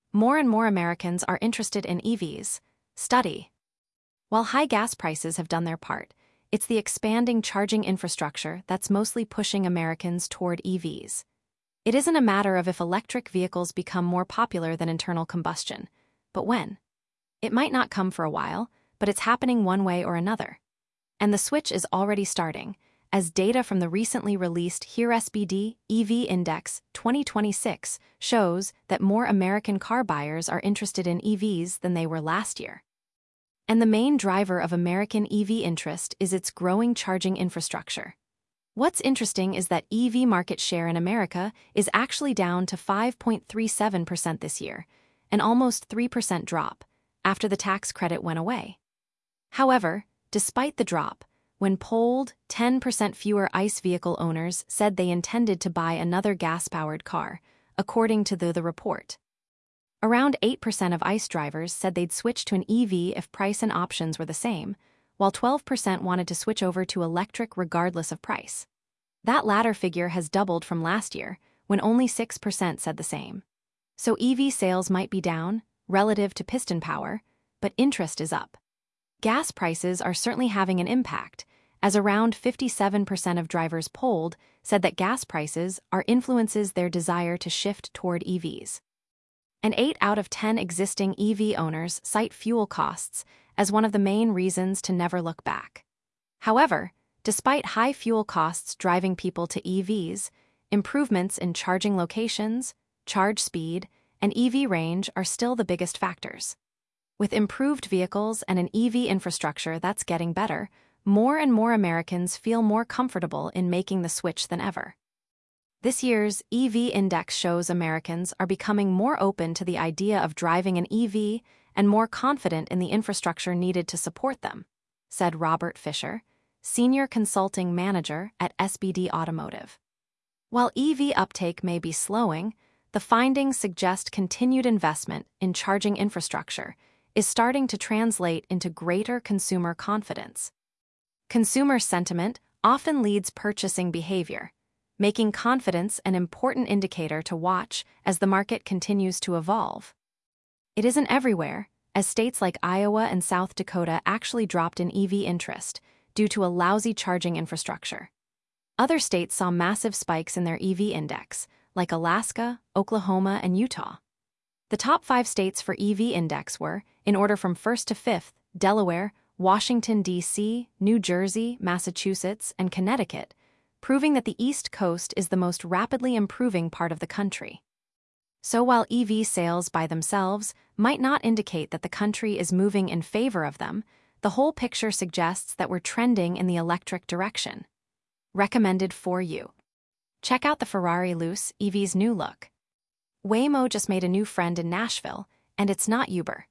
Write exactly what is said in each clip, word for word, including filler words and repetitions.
more and more Americans are interested in E Vs. Study. While high gas prices have done their part, it's the expanding charging infrastructure that's mostly pushing Americans toward E Vs. It isn't a matter of if electric vehicles become more popular than internal combustion, but when. It might not come for a while, but it's happening one way or another. And the switch is already starting, as data from the recently released Here S B D E V Index twenty twenty-six shows that more American car buyers are interested in E Vs than they were last year. And the main driver of American E V interest is its growing charging infrastructure. What's interesting is that E V market share in America is actually down to five point three seven percent this year, an almost three percent drop, after the tax credit went away. However, despite the drop, when polled, ten percent fewer ICE vehicle owners said they intended to buy another gas-powered car, according to the, the report. Around eight percent of ICE drivers said they'd switch to an E V if price and options were the same, while twelve percent wanted to switch over to electric regardless of price. That latter figure has doubled from last year, when only six percent said the same. So E V sales might be down, relative to piston power, but interest is up. Gas prices are certainly having an impact, as around fifty-seven percent of drivers polled said that gas prices are influences their desire to shift toward E Vs. And eight out of ten existing E V owners cite fuel costs as one of the main reasons to never look back. However, despite high fuel costs driving people to E Vs, improvements in charging locations, charge speed, and E V range are still the biggest factors. With improved vehicles and an E V infrastructure that's getting better, more and more Americans feel more comfortable in making the switch than ever. This year's E V Index shows Americans are becoming more open to the idea of driving an E V and more confident in the infrastructure needed to support them, said Robert Fisher, Senior Consulting Manager at S B D Automotive. While E V uptake may be slowing, the findings suggest continued investment in charging infrastructure is starting to translate into greater consumer confidence. Consumer sentiment often leads purchasing behavior, making confidence an important indicator to watch as the market continues to evolve. It isn't everywhere, as states like Iowa and South Dakota actually dropped in E V interest due to a lousy charging infrastructure. Other states saw massive spikes in their E V index, like Alaska, Oklahoma, and Utah. The top five states for E V index were, in order from first to fifth, Delaware, Washington, D C, New Jersey, Massachusetts, and Connecticut, proving that the East Coast is the most rapidly improving part of the country. So while E V sales by themselves might not indicate that the country is moving in favor of them, the whole picture suggests that we're trending in the electric direction. Recommended for you. Check out the Ferrari Luce E V's new look. Waymo just made a new friend in Nashville, and it's not Uber.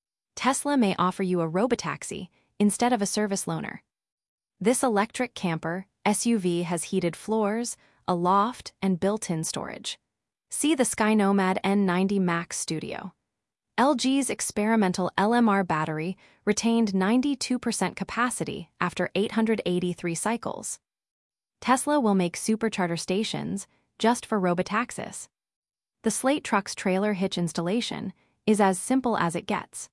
Tesla may offer you a robotaxi instead of a service loaner. This electric camper S U V has heated floors, a loft, and built-in storage. See the SkyNomad N ninety Max Studio. L G's experimental L M R battery retained ninety-two percent capacity after eight hundred eighty-three cycles. Tesla will make supercharger stations just for robotaxis. The Slate Trucks trailer hitch installation is as simple as it gets.